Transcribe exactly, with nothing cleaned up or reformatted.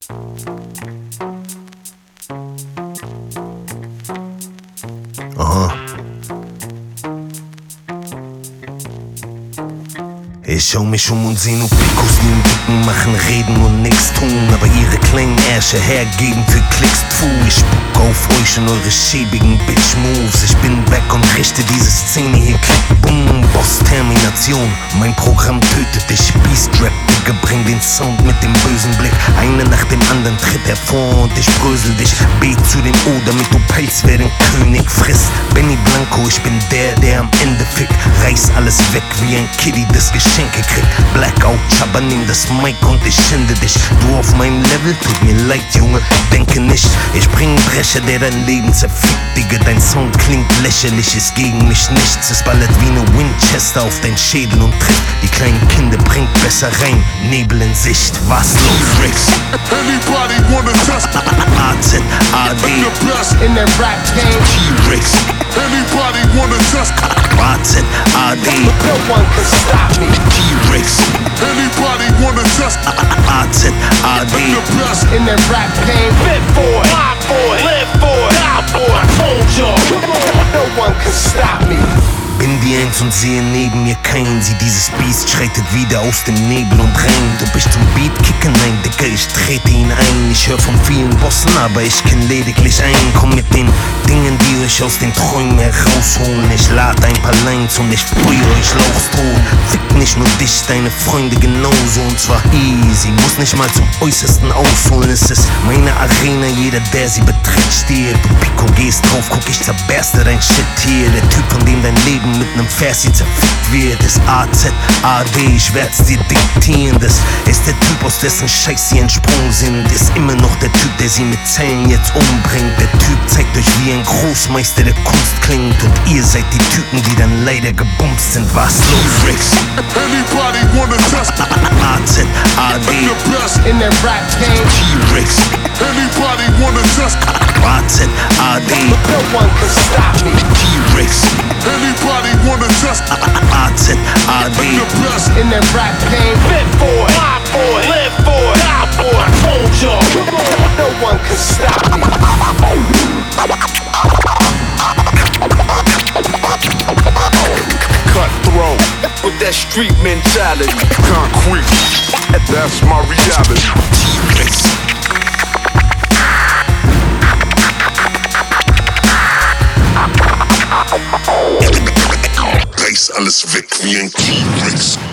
Aha. Ich schau mich um und seh nur Picos, die im Dicken machen, reden und nix tun. Aber ihre kleinen Ärsche hergeben für Klicks, tu. Ich spuck auf euch und eure schäbigen Bitch-Moves. Ich bin back und richte diese Szene hier, klick, boom. Boss-Termination, mein Programm tötet dich. Beast-Rap, Digga, bring den Sound mit dem bösen Blick. Einer nach dem anderen tritt hervor und ich brösel dich. B zu dem O, damit du peilst, wer den König frisst. Benny Blanco, ich bin der, der am Ende fickt. Reiß alles weg wie ein Kiddie, das Geschenke kriegt. Blackout, Chaba, nimm das Mic und ich schinde dich. Du auf meinem Level, tut mir leid, Junge, denke nicht. Ich bring einen Brecher, der dein Leben zerfickt, Digga. Dein Sound klingt lächerlich, ist gegen mich nichts. Es ballert wie ne Winchester auf dein Schädel und trifft die kleinen Kinder, bringt besser rein. Nebel in Sicht, was los, Ricks? Anybody wanna test A Z A D the best in the rap game? Ricks. Anybody wanna test A Z A D No one can stop me. Ricks. Anybody wanna test A Z A D the best In the rap game, Live for it, die for it, live for it, die for it. I told y'all. no one can stop me. Bin die Eins und sehe neben mir keinen. Sieh, dieses Biest schreitet wieder aus dem Nebel und rennt. Ob ich zum Beat kicke? Nein, Digga, ich trete ihn ein. Ich hör von vielen Bossen, aber ich kenn lediglich einen. Komm mit den Dingen, die euch aus den Träumen herausholen. Ich lad ein paar Lines und ich sprühe euch Lauchston. Fick nicht nur dich, deine Freunde genauso. Und zwar easy, muss nicht mal zum Äußersten ausholen. Es ist meine Arena, jeder, der sie betritt, stiehlt. Du Pico gehst drauf, guck, ich zerberste dein Shit hier. Der Typ, von dem dein Leben mit nem Vers hier zerfickt wird, ist A Z A D, ich werd's dir diktieren. Das ist der Typ, aus dessen Scheiß sie entsprungen sind. Ist immer noch der Typ, der sie mit Zellen jetzt umbringt. Der Typ zeigt euch, wie ein Großmeister der Kunst klingt. Und ihr seid die Typen, die dann leider gebumst sind. Was los, Ricks? Anybody wanna test A Z A D the best In the rap game, Ricks. Anybody wanna test A Z A D no one can stop me. Ricks. Anybody wanna test A Z A D the best In the rap game, Live for it, die for it, live for it, die for it. I told y'all. no one can stop me. Cutthroat with that street mentality. Concrete, that's my reality. Ricks. Reiß alles weg wie ein T-Rex.